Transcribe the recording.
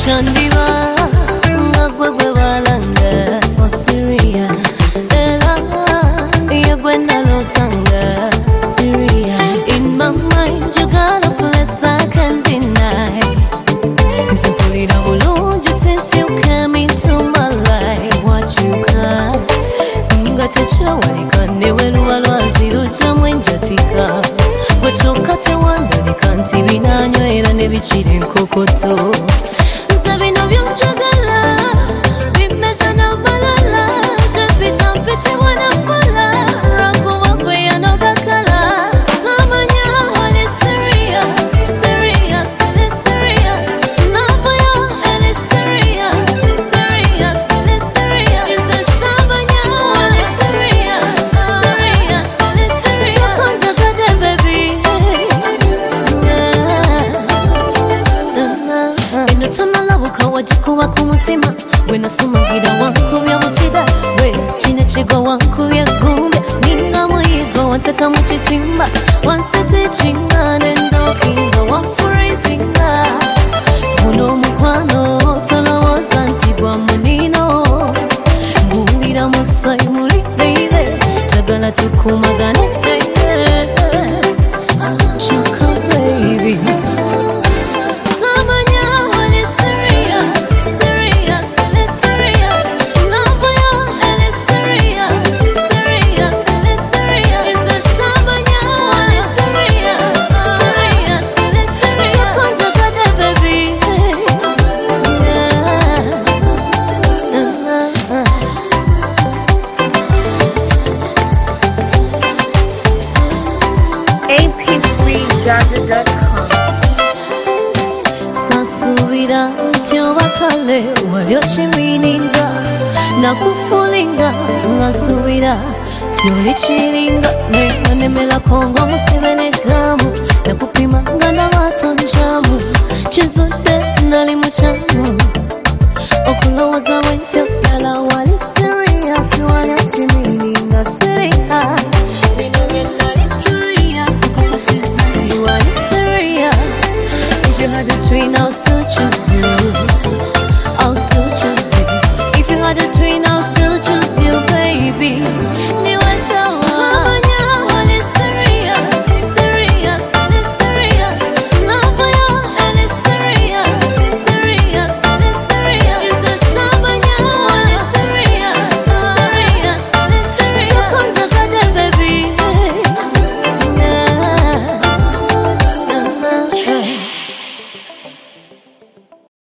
Shandiba ngagwe balanga for Syria Ela yagwenda lotanga Syria In my mind you got a place I can't deny Nsapulira bulungi since you came into my life What you got Nga techawalika newe luba lwazi lujamu enjatika Wechoka tewandalika nti binanywera ne bikiri enkokoto Nze bino byonjagala bimeze n'amalala Jepita mpite wanafala Rakuba gwe yanogakala Samanya wali serious, serious, really serious Love yo, really serious, serious, really serious Nze Samanya wali serious, serious, really serious Chokonjagade baby Eno tonalabuka wagikuba ku mutima Gwe nasumagira wankubya butida Gwe kinekigwa wankubya gumbe Ninga muyigo wanteka mu kitimba Wansitikinga n'endokinga wanfurizinga Guno omukwano tolowooza nti gwa munino Mbuulira musayi muli baby Jagala tukumagane baby Choka baby Sasubira ntyobakale wali okimininga Nakufulinga ngasubira tyoli kiringa Nenemelako ng'omusibe n'eggamu Nakupima nga nabatonjamu Kizudde nali mukyamu Okulowooza bwentyo ddala wali serious wali okimininga serious Bino bye nali curious kukusiza nti wali serious If you had a twin, I'll still choose you. I'll still choose you. If you had a twin, I'll still choose you, baby.